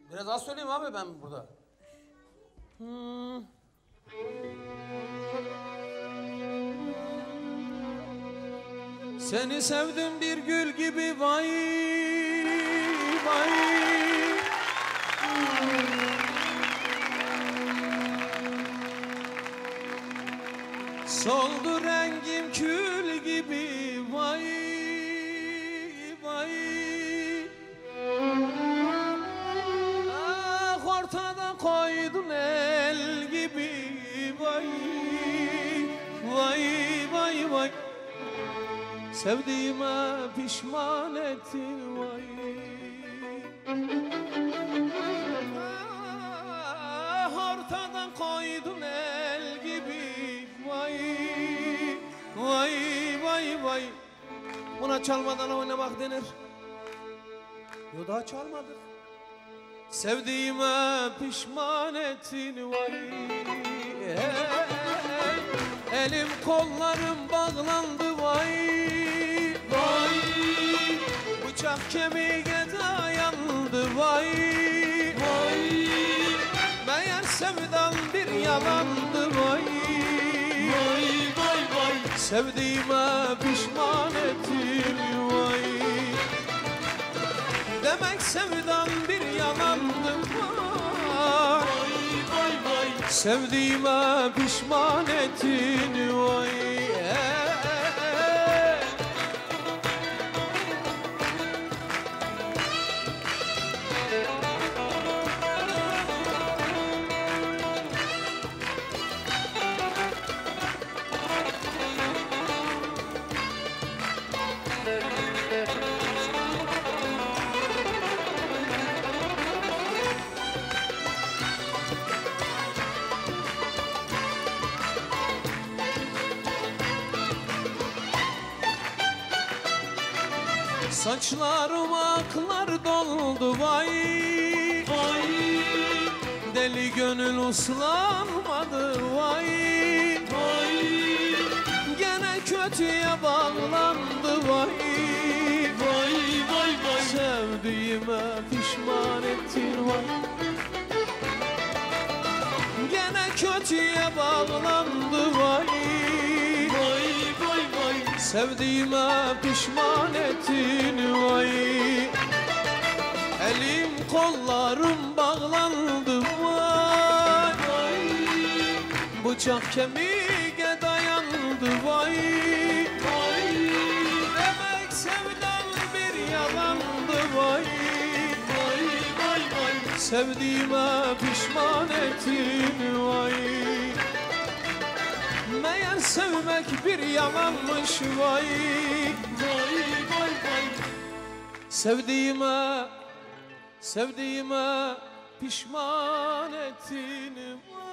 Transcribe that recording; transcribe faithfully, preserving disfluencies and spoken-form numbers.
Biraz az söyleyeyim abi ben burada. Hmm. Seni sevdim bir gül gibi vay vay. Soldu rengim kül gibi vay vay. Ah ortada koydun el gibi vay vay vay vay. Sevdiğime pişman ettin vay. Ah ortadan koydun el gibi vay vay vay vay. Buna çalmadan oynamak denir. Yo daha çalmadık. Sevdiğime pişman ettin vay. Hey, elim kollarım bağlandı vay. Vay, bıçak kemiğe dayandı vay. Vay, meğer sevdan bir yalandı vay. Vay vay vay, sevdiğime pişman ettin vay. Demek sevdan bir yalandı vay. Vay vay, sevdiğime pişman ettin vay. Saçlarıma aklar doldu vay vay. Deli gönül uslanmadı vay vay. Gene kötüye bağlandı vay vay vay vay. Sevdiğime pişman ettin vay. Gene kötüye bağlandı vay vay vay vay. Sevdiğime pişman ettin vay. Elim kollarım bağlandı vay vay. Bıçak kemiğe dayandı vay vay. Demek sevdan bir yalandı vay vay vay vay. Sevdiğime pişman ettin vay. Meğer sevmek bir yalanmış vay vay vay vay. Sevdiğime, sevdiğime pişman ettin vay.